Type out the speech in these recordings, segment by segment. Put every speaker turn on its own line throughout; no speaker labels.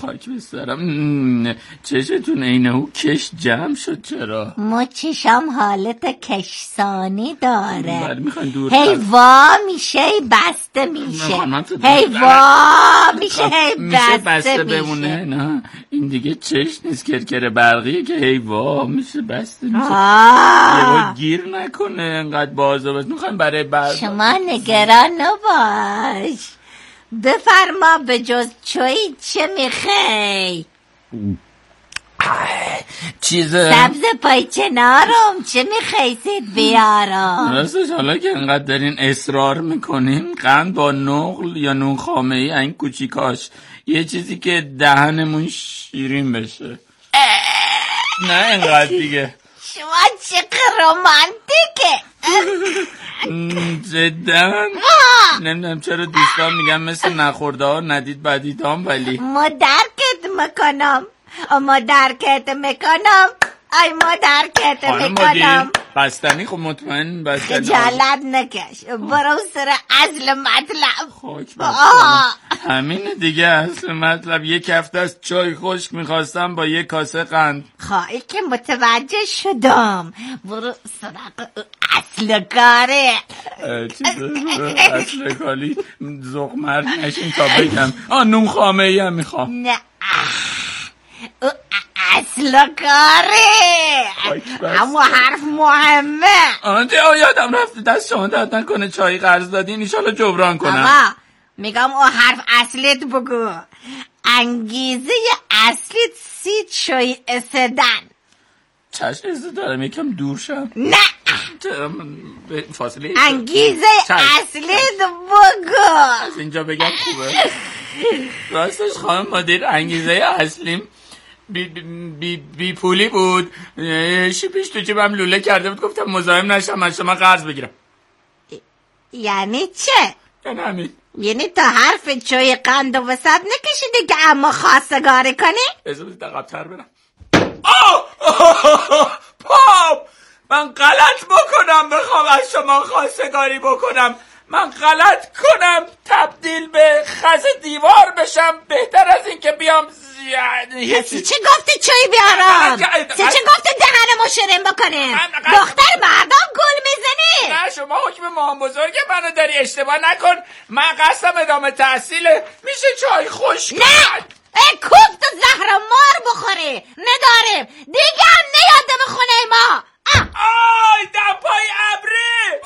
خاک بسترم. چشتون اینهو کش جمع شد چرا؟
ما چشم حالت کشسانی داره.
بله میخواین دور
هی وا میشه هی بسته میشه، هی وا میشه هی بسته
بمونه. نه این دیگه چش نیست، کرکر برقیه که هی وا میشه بسته میشه. یه بار گیر نکنه انقدر بازو بس. میخوایم برای بعد.
شما نگران نباش، بفرما به جز چایی چه میخوای؟
چیز
سبز پای چنارم چه میخوای سید بیارم؟
راستش حالا که انقدر دارین اصرار میکنین، قند با نقل یا نون خامه ای این کوچیکاش، یه چیزی که دهنمون شیرین بشه. نه انقدر دیگه.
شما چقدر رومانتیکه.
جدا نمیدونم چرا دوستان میگن مثل نخورده ها ندید بدید هم، ولی
ما درکت میکنم. ما درکت میکنم.
بستنی خب مطمئن بستنی.
خجالت نکش، برو سر اصل مطلب.
خاک همینه دیگه اصل مطلب. یک هفته از چای خشک میخواستم با یک کاسه قند.
خواهی که متوجه شدم، برو سراغ اصل کاره.
اصل کاری زغمر نشین تا بگم. نون خامه ای هم میخوام.
نه اصل کاره، اما حرف مهمه.
یادم رفت، دست شما درد نکنه چای قرض دادین، ایشالا جبران کنم.
آقا میگم او حرف اصلیت بگو. انگیزه اصلیت 30 چای اسدن.
چشم ازده دارم یکم دور شم.
نه
فاصله
انگیزه اصلیت بگو.
از اینجا بگم خوبه؟ راستش خانم مدیر انگیزه اصلیم بی پولی بود. پیش تو جیبم لوله کرده بود، گفتم مزاحم نشم از شما قرض بگیرم.
یعنی چه؟
یعنی همین.
یعنی تا حرف چای قند و وسط نکشیدی که اما خواستگاری کنی؟
بذارید دقیق‌تر برم. پاپ من غلط بکنم بخوام از شما خواستگاری بکنم، من غلط کنم تبدیل به خز دیوار بشم بهتر از این که بیام.
کسی چه گفته چای بیارم؟ چه گفته دهنمو شیرین بکنیم؟ دختر مردم گل میزنی؟
نه شما حکم مام بزرگ منو داری، اشتباه نکن. من قصدم ادامه تحصیله. میشه چای خشک؟
نه کوب تو زهر مار بخوری نداریم دیگه، هم نیادم خونه ما.
آی دمپای ابری.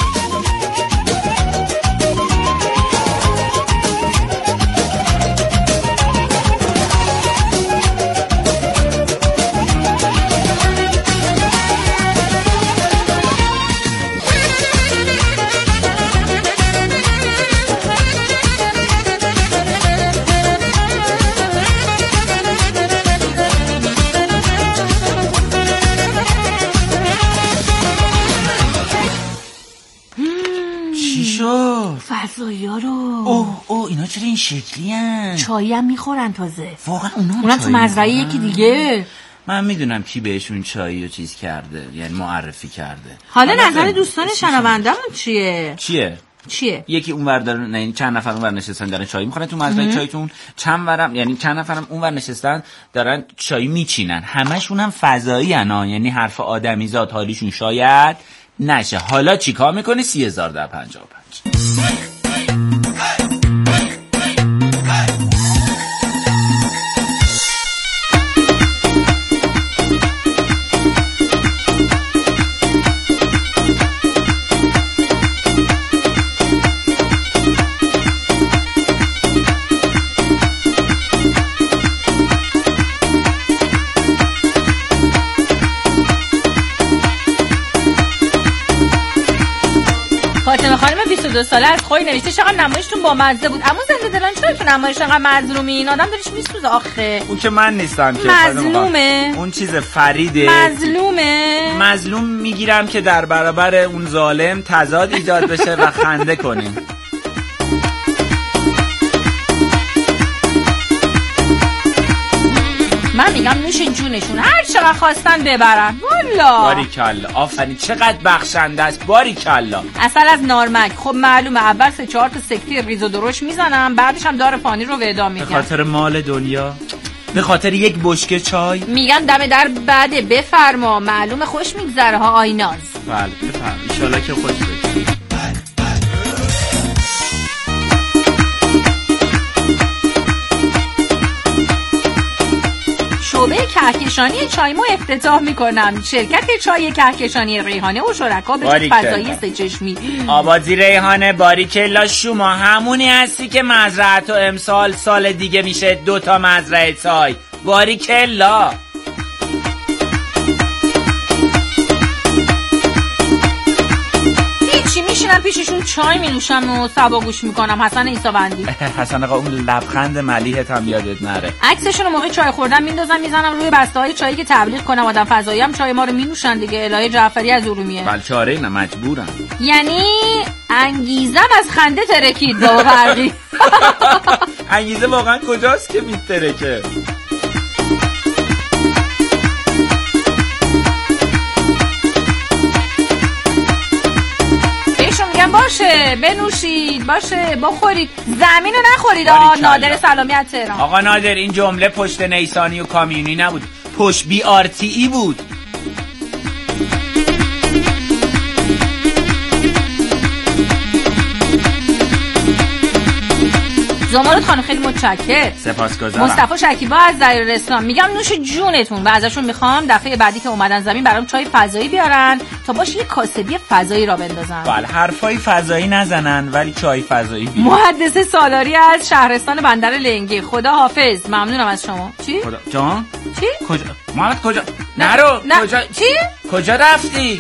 فضایا رو
اینا چرا این شکلی هن؟
چایی هم میخورن تازه.
واقعا اونا
تو مزرعه یکی دیگه.
من میدونم کی بهشون چایی و چیز کرده، یعنی معرفی کرده.
حالا نظر دوستان شنوندمون چیه؟
یکی اونور دارن، نه چند نفر اونور نشستن دارن چای میخورن تو مزرعه چایتون، چند نفرم اونور نشستن دارن چای میچینن. همشون هم فضایی ان، یعنی حرف آدمیزاد حالیشون شاید نشه. حالا چیکار میکنی؟ 30,055.
فاطمه خانم 22 ساله از خوی نوشته چقدر نمایشتون بامزه بود. اما زنده دلان چرا تو نمایش انقدر مظلومین؟ آدم دلش میسوزه آخه.
اون که من نیستم که
مظلومه.
اون چیز فریده. مظلوم میگیرم که در برابر اون ظالم تضاد ایجاد بشه و خنده کنیم.
من میگم میگم نوش جونشون، هر چقدر خواستن ببرن. والا
باریکلا، آفرین، چقدر بخشنده است. باریکلا.
اصل از نارمک. خب معلومه اول 3-4 تا سکتی ریز و درشت میزنم، بعدش هم دار فانی رو ودا میگم.
به خاطر مال دنیا، به خاطر یک بشکه چای.
میگن دم در بده، بفرما. معلومه خوش میگذره ها آیناز.
بله بفرما، ان شاءالله که خوش بگذره.
شعبه کهکشانی چایمو افتتاح میکنم. شرکت چای کهکشانی ریحانه و شرکا به فضایی سه‌چشمی.
آبادی ریحانه، باریکلا، شما همونی هستی که مزرعه و امسال سال دیگه میشه 2 تا مزرعه چای. باریکلا.
میشینم پیششون چای مینوشم و سبا گوش میکنم. حسن عیسابندی.
حسن آقا، اون لبخند ملیحت هم یادت نره.
عکسشون موقع چای خوردن میندازم میزنم روی بسته‌های چایی که تبلیغ کنم آدم فضایی هم چای ما رو مینوشن دیگه. الهه جعفری از ارومیه.
بله چاره نه، مجبورم.
یعنی انگیزم از خنده ترکید با فرقی.
انگیزه واقعا کجاست که میترکه؟
باشه بنوشید، باشه بخورید، زمین رو نخورید. نادر سلامی از تهران.
آقا نادر، این جمله پشت نیسانی و کامیونی نبود، پشت BRTE بود.
زمارت خانم خیلی متشکر.
سپاسگزارم.
مصطفی شکیبا از ظریرستان. میگم نوش جونتون و ازشون میخوام دفعه بعدی که اومدن زمین برام چای فضایی بیارن تا باشه یه کاسبی فضایی را بندازن.
بله، حرفای فضایی نزنن ولی چای فضایی بیارن.
محدث سالاری از شهرستان بندر لنگی. خدا حافظ. ممنونم از شما. چی؟
خدا جان؟
چی؟
کجا؟ محمد کجا؟ نرو.
نه.
کجا؟
چی؟
کجا رفتی؟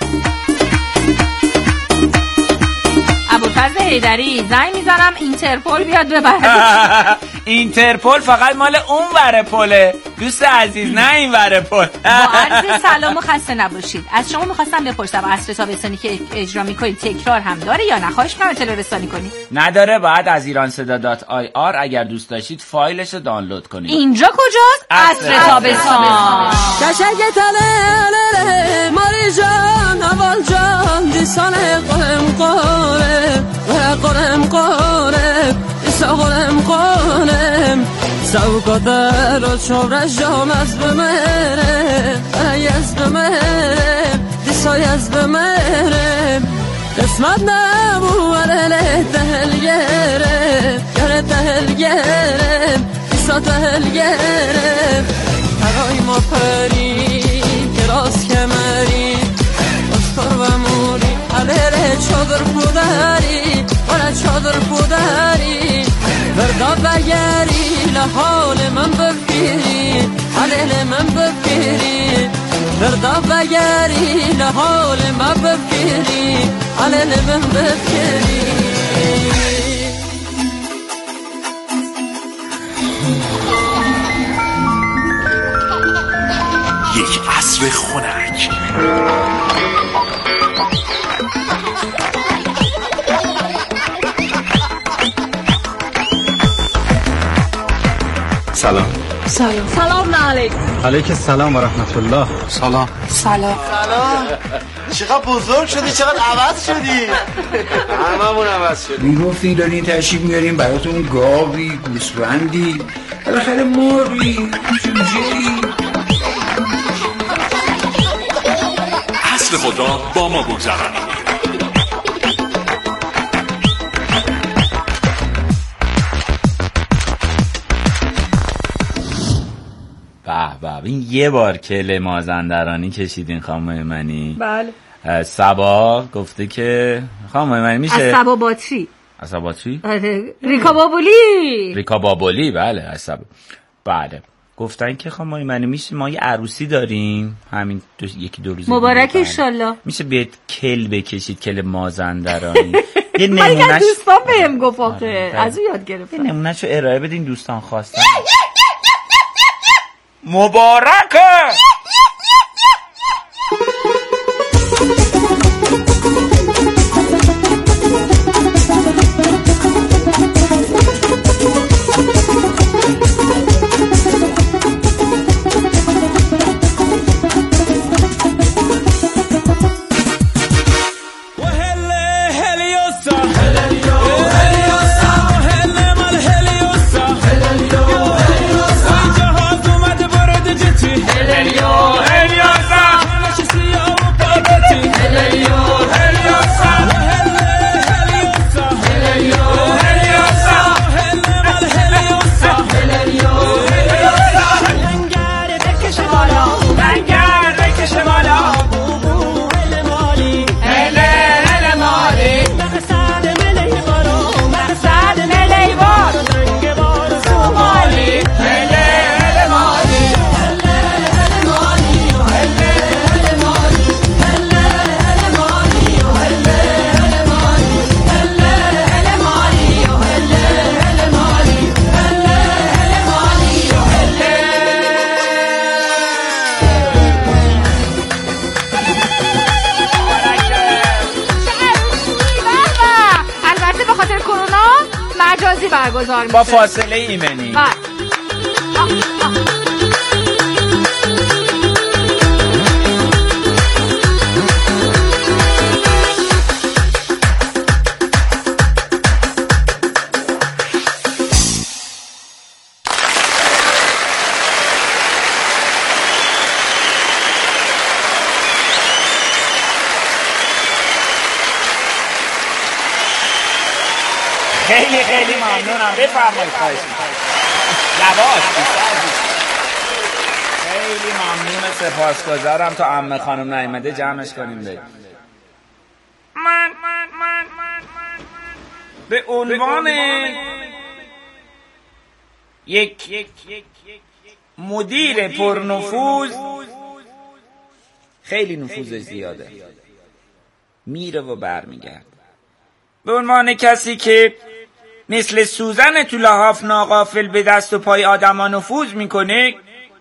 ابوالفضل حیدری. زنگ میزنم اینترپل بیاد ببره.
اینترپل فقط مال اون ور پله دوست عزیز، نه این ور پل.
با عرض سلام و خسته نباشید. از شما میخواستم بپرسم عصر تابستانی که اجرا میکنید تکرار هم داره یا نه؟ خواهش می‌کنم اطلاع رسانی کنید.
نداره، باید از ایرانصدا.ir اگر دوست داشتید فایلش رو دانلود کنید.
اینجا کجاست؟ عصر تابستان.
قشنگ تله ماری جان اول جان دیسان قرم ایسا قرم سوکا در چورش جام از بمره ایز بمره دیسای از بمره قسمت نبو علیه تهلگره گره تهلگره ایسا تهلگره ترای ما پری کراس کمری اسکر و موری علیه چادر پودری ولی چادر پودری بردا بگری لحال من بفیری علیه من بفیری بردا بگری لحال من بفیری علیه من بفیری.
یک عصر خنک.
سلام.
سلام علیکم.
علیک السلام و رحمت الله.
سلام.
چقدر بزرگ شدی، چقدر عوض شدی.
هممون عوض شدیم.
میگفتین دارین تشریف میاریم براتون گاوی، گوسفندی، بالاخره مرغی، جوجه‌ای.
عصر خود را با ما بگذرانید.
به این یه بار کله مازندرانی کشیدین خانم منی.
بله.
سبا گفته که خانم منی میشه
از سبا باتری.
از سبا باتری؟
آره. ریکا بابولی.
بله از سبا. بله گفتن که خانم منی میشه ما یه عروسی داریم همین یکی دو روز
مبارک انشالله.
میشه بیاد کل بکشید، کل مازندرانی. یه
من
نمونهش
دوستان بهم گفت آخه از اون یاد گرفتم.
یه نمونهشو ارائه بدین دوستان خواستن. مبارکه.
برگزار میشه
با فاصله ایمنی. خیلی خیلی ممنونم. بفرمایید. خواهش می‌کنم. یواش. خیلی ممنون، سپاسگزارم. تا عمه خانم نیامده جمعش کنیم بریم. من به عنوان یک مدیر پرنفوذ، خیلی نفوذ زیاده، میره و برمیگرده، به عنوان کسی که مثل سوزن تو لحاف ناغافل به دست و پای آدما نفوذ میکنه،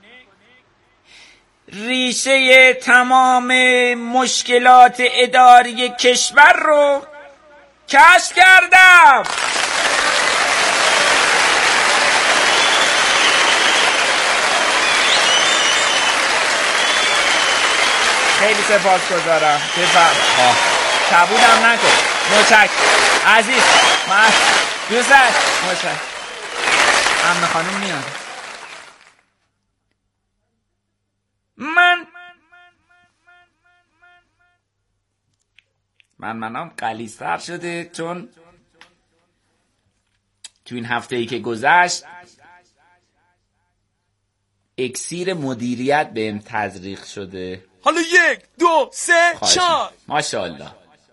ریشه تمام مشکلات اداری کشور رو کشف کردم. خیلی سپاسگزارم. بفرمایید. کبودم نکن. متشکرم عزیز. من دوست متشکرم. عمه خانم میاد. منم غلیظ‌تر شده، چون تو این هفته‌ای که گذشت اکسیر مدیریت بهم تزریق شده.
حالا 1 2 3 4.
ماشاءالله.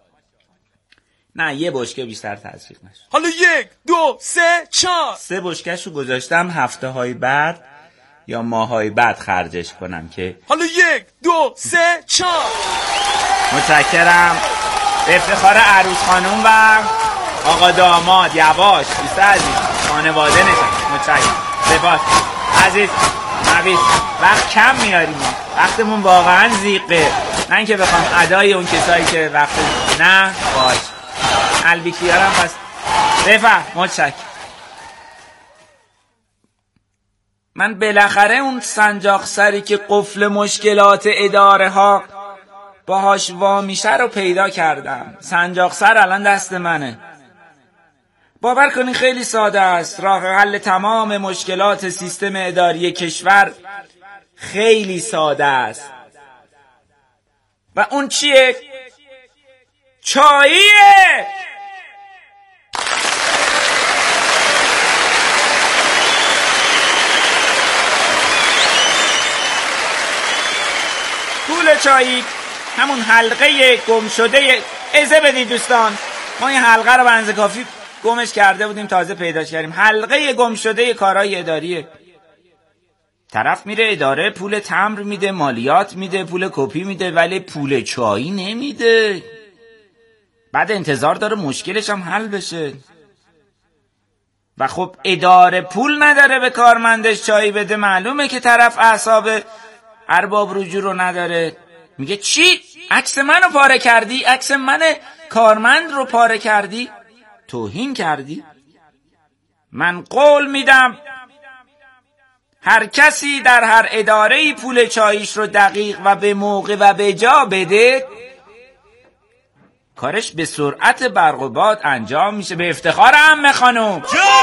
نه یه بشکه بیشتر تزریق نشد.
حالا 1 2 3 4.
3 بشکه‌شو گذاشتم هفته‌های بعد یا ماه‌های بعد خرجش کنم که
حالا 1 2 3 4.
متشکرم. به افتخار عروس خانوم و آقا داماد. یواش دوست عزیز، خانواده نشد. متشکرم. سپاس عزیز. نبیش وقت کم میاریم، وقتمون واقعا زیقه، نه اینکه بخوام ادای اون کسایی که وقت نه باش قلبی کیارم. پس بفهم. متشکرم. من بالاخره اون سنجاق سری که قفل مشکلات اداره ها باهاش وا میشه رو پیدا کردم. سنجاق سر الان دست منه. باور کنین خیلی ساده است. راه حل تمام مشکلات سیستم اداری کشور خیلی ساده است. و اون چیه؟ چاییه. پول چایی همون حلقه گم شده. اجازه بدید دوستان، ما این حلقه رو به اندازه کافی گمش کرده بودیم، تازه پیداش کردیم. حلقه گم شده کارهای اداریه. طرف میره اداره پول تمبر میده، مالیات میده، پول کپی میده، ولی پول چایی نمیده. بعد انتظار داره مشکلش هم حل بشه. و خب اداره پول نداره به کارمندش چایی بده، معلومه که طرف اعصاب ارباب رجوع رو نداره. میگه چی؟ عکس منو پاره کردی؟ عکس من کارمند رو پاره کردی؟ توهین کردی؟ من قول میدم هر کسی در هر اداره‌ای پول چاییش رو دقیق و به موقع و به جا بده، کارش به سرعت برق و باد انجام میشه. به افتخار عمه خانوم.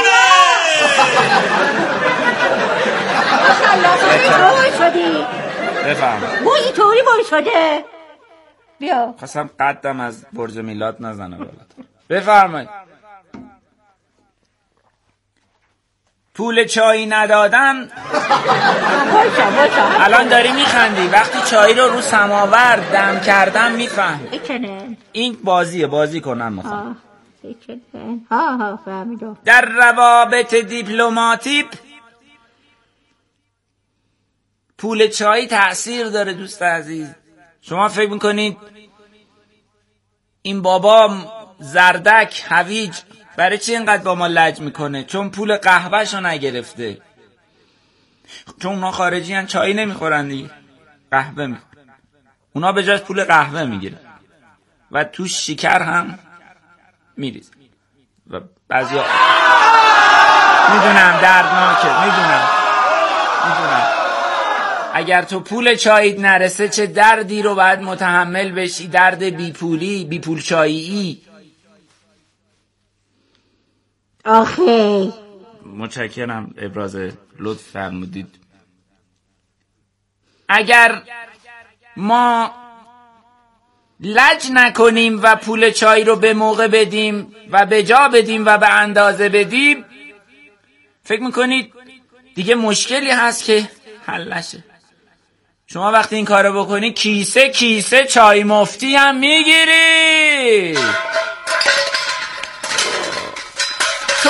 بفهم.
ما اینطوری باید شده. بیا.
خواستم قدم از برج میلاد نزنه بالاتر. بفرمایید. پول چای ندادن. الان داری میخندی، وقتی چای رو سماور دم کردم میفهم. این بازی کنم میخوام. در روابط دیپلماتیک پول چای تأثیر داره دوست عزیز. شما فکر میکنید این بابا زردک هویج برای چی اینقدر با ما لج میکنه؟ چون پول قهوهشو نگرفته. چون اونا خارجی هن، چای نمیخورن دیگه، قهوه میخورن. اونا به جاش پول قهوه میگیرن و تو شکر هم میریزن. و بعضیا
میدونم دردناکه، میدونم اگر تو پول چاییت نرسه چه دردی رو باید متحمل بشی، درد بی پول چایی.
آخه
متشکرم، ابراز لطف فرمودید. اگر ما لج نکنیم و پول چای رو به موقع بدیم و به جا بدیم و به اندازه بدیم، فکر میکنید دیگه مشکلی هست که حل نشه؟ شما وقتی این کارو بکنی کیسه چای مفتی هم میگیری. تو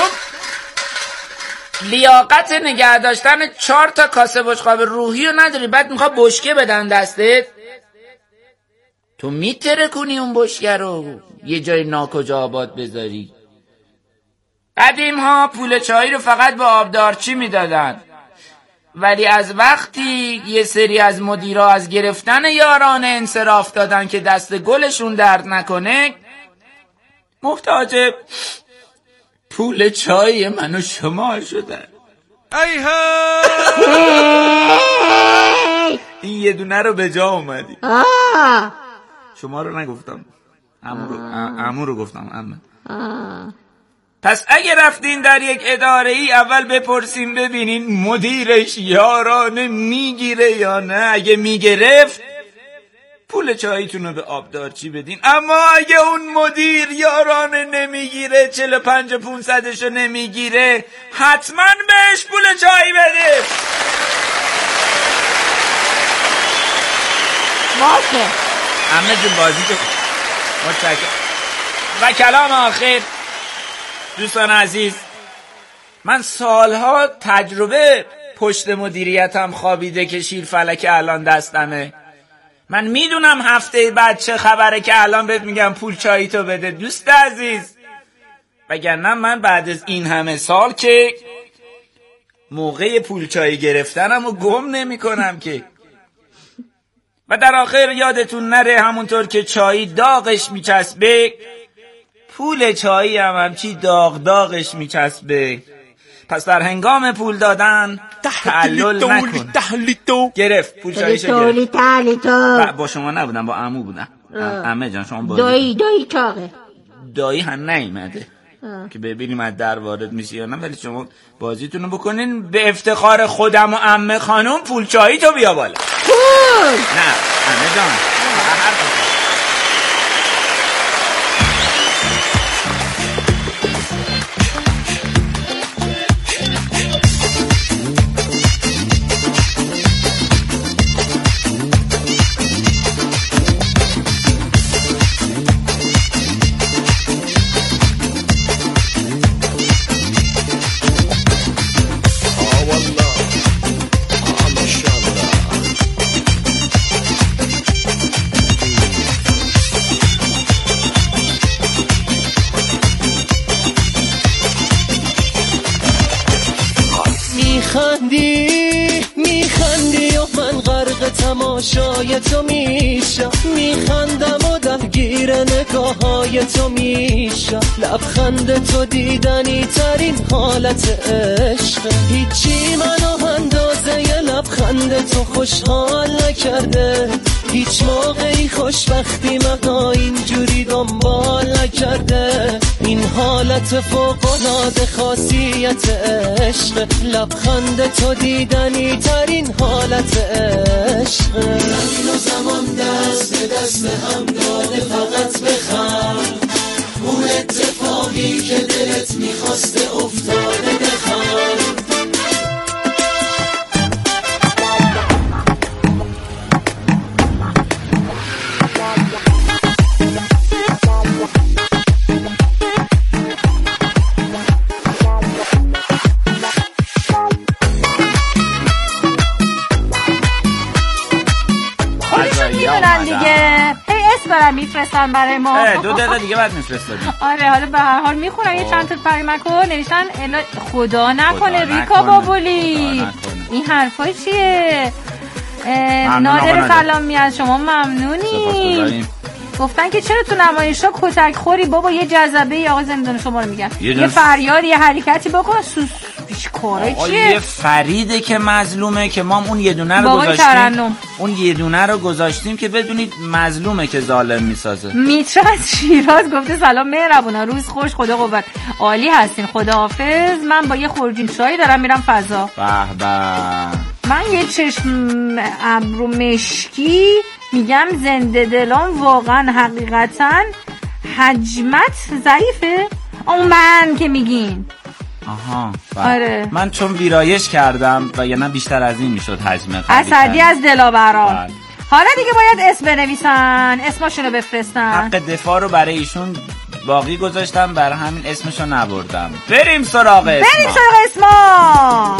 لیاقت نگه داشتن 4 تا کاسه بشقاب روحی رو نداری، بعد میخواد بشکه بدن دستت، تو میتره کنی اون بشکه رو یه جای ناکجا آباد بذاری. قدیم ها پول چای رو فقط به آبدارچی میدادن، ولی از وقتی یه سری از مدیرا از گرفتن یاران انصراف دادن که دست گلشون درد نکنه، محتاج پول چای من و شما شدن. این یه دونه رو به جا اومدی. شما رو نگفتم، عمو رو گفتم. عمه. پس اگه رفتین در یک اداره ای، اول بپرسیم ببینین مدیرش یارانه میگیره یا نه. اگه میگرفت پول چایتون رو به آبدارچی بدین. اما اگه اون مدیر یارانه نمیگیره، 45-500 رو نمیگیره، حتما بهش پول چای بده.
باشه
عمه جون بازی تو متشکرم. و کلام آخر دوستان عزیز، من سالها تجربه پشت مدیریتم خوابیده که شیر فلک الان دستمه. من میدونم هفته بعد چه خبره که الان بهت میگم پول چایی تو بده دوست عزیز. وگرنه من بعد از این همه سال که موقع پول چایی گرفتنم رو گم نمی کنم که. و در آخر یادتون نره همونطور که چایی داغش میچسبه، پول چایی هم همچی داغش میچسبه. پس در هنگام پول دادن تعلل نکن. گرفت پول چاییشو گرفت. با شما نبودم، با عمو بودم. عمه جان شما بازی
دایی چاقه.
دایی هم نیومده که ببینیم از در وارد میشی یا نه، ولی شما بازیتونو بکنین. به افتخار خودم و عمه خانم پول چایی تو بیا بالا. نه عمه جان
میخندی و من غرق تماشای تو میشم، میخندم و درگیر نگاه های تو میشم. لبخند تو دیدنی ترین حالت عشق، هیچی منو اندازه ی لبخند تو خوشحال نکرده. هیچ موقعی خوشبختی منو اینجوری دنبال نکرده. این حالت فوق‌العاده خاصیت عشق، لبخند تو دیدنی ترین حالت عشق. زمین و زمان دست به دست هم داده فقط بخند، اون اتفاقی که دلت میخواسته افتاده بخند.
برام میفرستن برای ما.
2 دقیقه دیگه بعد میفرستادیم.
آره حالا به هر حال میخونم یه چند تا پریمکو نوشتن خدا نکنه ریکا بابولی. این حرفای چیه؟ نادر سلامی از شما ممنونی. گفتن که چرا تو نمایشگاه کتک خوری بابا، یه جذبه ای آقا زندان شما رو میگن، یه فریاد یه حرکتی بکن پیش کاره چیه؟
یه فریده که مظلومه که ما اون یه دونه رو گذاشتیم. اون یه دونه رو گذاشتیم که بدونید مظلومه که ظالم میسازه.
میترا از شیراز گفته سلام مهربونا، روز خوش، خدا قوت، عالی هستین، خداحافظ. من با یه خورجین چای دارم میرم فضا.
به به.
من یه چشم ابرو مشکی میگم زنده دلان واقعا حقیقتا حجمت ضعیفه. اون من که میگین.
آها.
آره.
من چون ویرایش کردم و یا نه بیشتر از این میشد حجم.
اسدی از دلاوران. حالا دیگه باید اسم بنویسن، اسمشونو بفرستن.
حق دفاع رو برای ایشون باقی گذاشتم، برای همین اسمشو نبردم. بریم سراغ
اسما.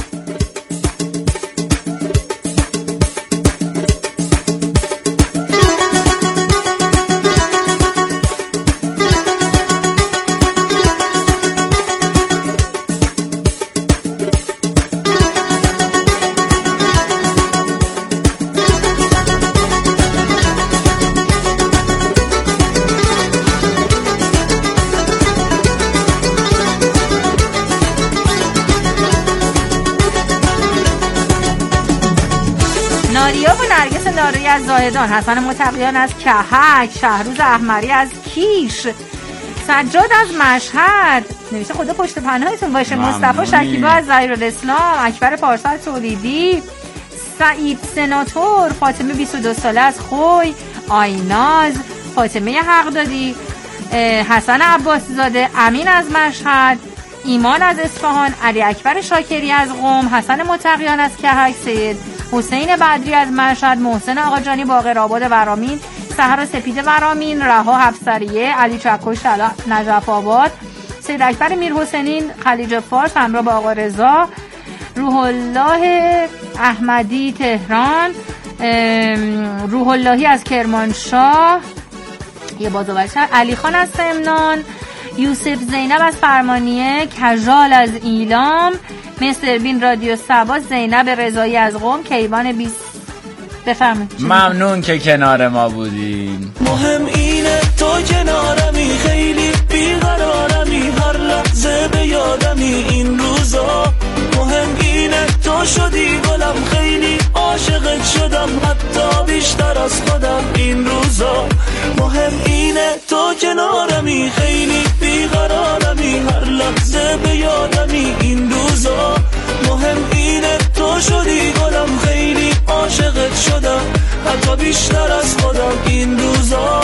ناریا و نرگس ناری از زاهدان، حسن متقیان از کهک، شهروز احمری از کیش، سجاد از مشهد نوشته خدا پشت پناهتون باشه، مصطفی شکیبا از ظهیرالاسلام، اکبر پارسا تولیدی، سعید سناتور، فاطمه 22 ساله از خوی، آیناز، فاطمه حقدادی، حسن عباسی زاده، امین از مشهد، ایمان از اصفهان، علی اکبر شاکری از قم، حسن متقیان از کهک، سید حسین بدری از مشهد، محسن آقاجانی باقرآباد ورامین، سحر سپید ورامین، رها حفصریه، علی چکش نجف آباد، سید اکبر میرحسینی خلیج فارس همراه با آقا رضا، روح الله احمدی تهران، روح اللهی از کرمانشاه، یه بازو بچه، علی خان از سمنان، یوسف زینب از فرمانیه، کجال از ایلام، مستر بین رادیو سبا، زینب رضایی از قم، کیوان 20. بفرمایید.
ممنون که کنار ما بودین.
مهم اینه تو کنارمی، خیلی بیقرارمی، هر لحظه به یادمی این روزا. مهم اینه تو شدی گلم، خیلی عاشقت شدم، حتی بیشتر از خودم این روزا. مهم اینه تو کنارمی، خیلی بیقرارمی، هر لحظه به یادمی این روزا. مهم اینه تو شدی گلم، خیلی عاشقت شدم، حتی بیشتر از خودم این روزا.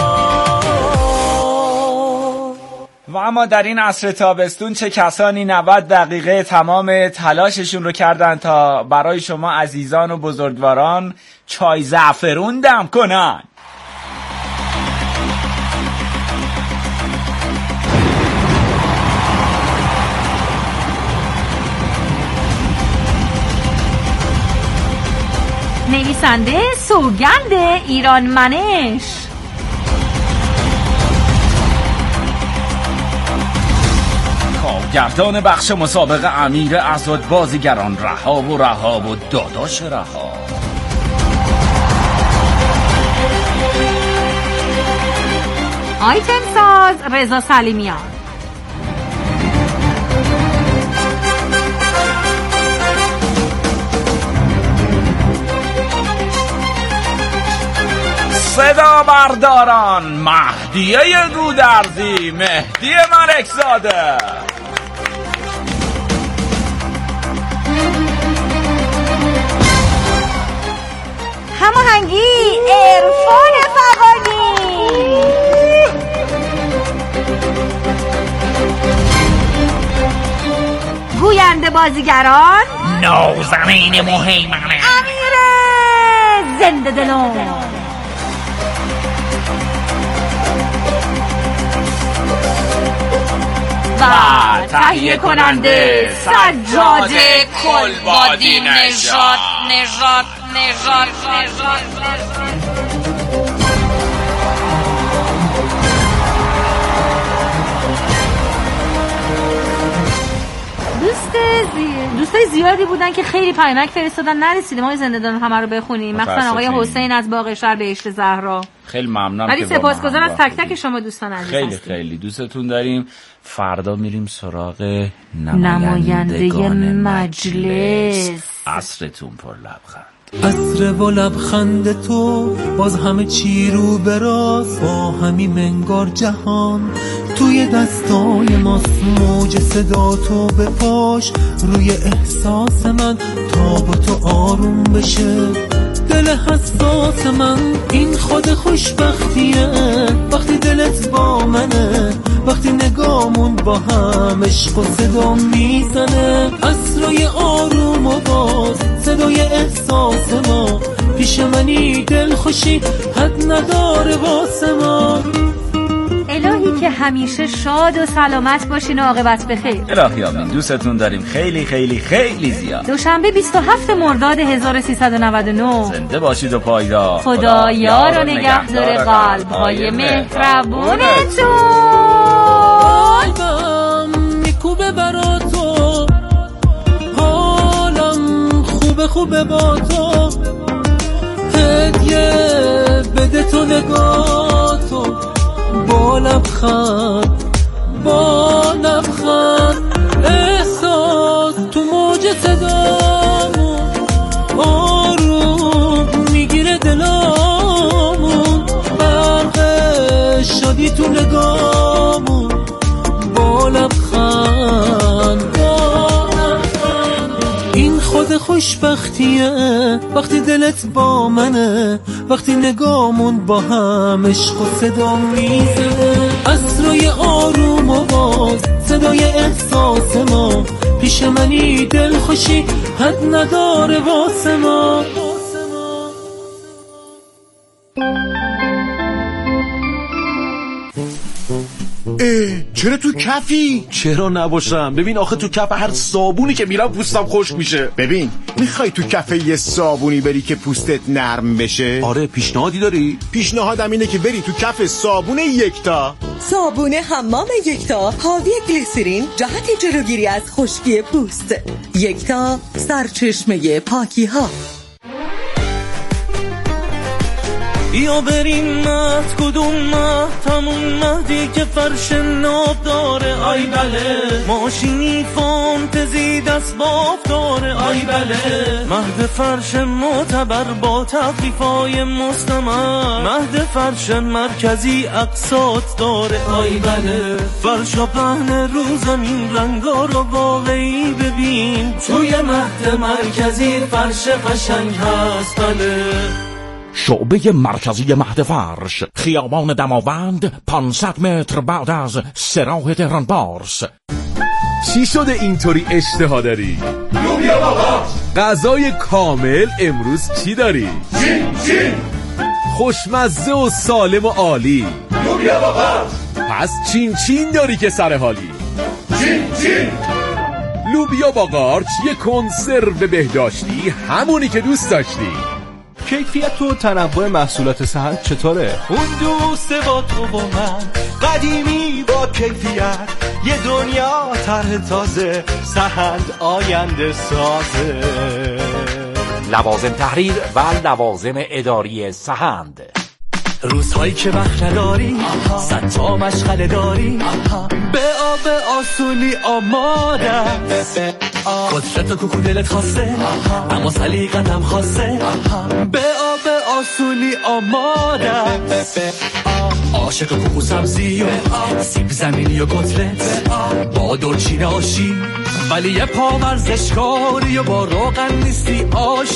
و اما در این عصر تابستون چه کسانی 90 دقیقه تمام تلاششون رو کردن تا برای شما عزیزان و بزرگواران چای زعفرون دم کنن.
نویسنده سوگند ایران منش،
کارگردان بخش مسابقه امیر اسد، بازیگران رهاب و داداش رهاب.
آیتم ساز رضا سلیمیان.
صدا برداران مهدیه گودرزی، مهدی ملکزاده.
هماهنگی عرفان فغانی. گوینده بازیگران
نازنین مهیمنه،
امیر زنده دلان
و تهیه کننده سجاد کلبادی نژاد. دوستای زیادی بودن که خیلی پیامک فرستادن نرسیدیم ما زنده‌دان همه رو بخونیم. مثلا آقای حسین از باغ بهشت زهرا.
خیلی ممنونم.
ولی سپاسگزارم از تک تک شما دوستان عزیز.
خیلی خیلی دوستتون داریم. فردا میریم سراغ نماینده مجلس. عصرتون پر لبخند.
عصر و لبخند تو باز همه چی رو براست، با همین منگار جهان توی دستای ماست. موج صدا تو به پاش روی احساس من تا با تو آروم بشه دل حساس من. این خود خوشبختیه وقتی دلت با منه، وقتی نگامون با هم عشق و صدا میزنه. عصرای آروم و باز صدای احساس ما، پیش منی دل خوشی حد نداره واسه ما.
الهی که همیشه شاد و سلامت باشین و عاقبت بخیر.
الهی آمین. دوستتون داریم خیلی خیلی خیلی زیاد.
دوشنبه 27 مرداد 1399.
زنده باشید و پایدار.
خدا یار و نگهدار قلب‌های مهربونتون.
قلبم میکوبه برا تو، حالم خوبه با تو. هدیه بده تو نگاه تو، با لبخند احساس تو موج صدامون آروم میگیره دلامون. برق شادی تو نگامون با لبخند. این خود خوشبختیه وقتی دلت با منه، وقتی نگامون با هم عشق و صدا میزنه. عصرای آروم و باز صدای احساس ما، پیش منی دل خوشی حد نداره واسه ما.
چرا تو کفی؟
چرا نباشم؟ ببین آخه تو کف هر صابونی که میرم پوستم خشک میشه.
ببین میخوای تو کف یه صابونی بری که پوستت نرم بشه؟
آره پیشنهادی داری؟
پیشنهادم اینه که بری تو کف صابون یکتا.
صابون حمام یکتا حاوی گلیسرین جهت جلوگیری از خشکی پوست. یکتا سرچشمه پاکی ها.
بیا بریم مهد کدوم مهد، همون مهدی که فرش ناب داره. آی بله ماشینی فانتزی دست باف داره. آی بله مهد فرش معتبر با تخفیفای مستمر. مهد فرش مرکزی اقساط داره. آی بله فرشا پهن رو زمین، رنگا رو واقعی ببین. توی مهد مرکزی فرش قشنگ هست. بله
شعبه مرکزی مهد فرش، خیابان دماوند، 500 متر بعد از سراح تهران بارس.
چی شده اینطوری اشتها داری؟
لوبیا بابا.
غذای کامل امروز چی داری؟
چین.
خوشمزه و سالم و عالی.
لوبیا بابا.
پس چین داری که سر حالی.
چین.
لوبیا با قارچ، یه کنسرو بهداشتی، همونی که دوست داشتی.
کیفیت و تنوع محصولات سهند چطوره؟
اون دوست با تو و من، قدیمی با کیفیت، یه دنیا طرح تازه، سهند آینده سازه.
لوازم تحریر و لوازم اداری سهند.
روزهایی که وقت نداری، 100 تا مشغله داری، به آب آسونی آماده. قدرت و کوکو دلت خواسته، اما سلیقت هم خواسته، به آب آسونی آماده. عاشق کوکو سبزی و سیب زمینی و کتلت، با دلچین آشی ولی یه پا ورزشکاری و با روغن نیستی آش.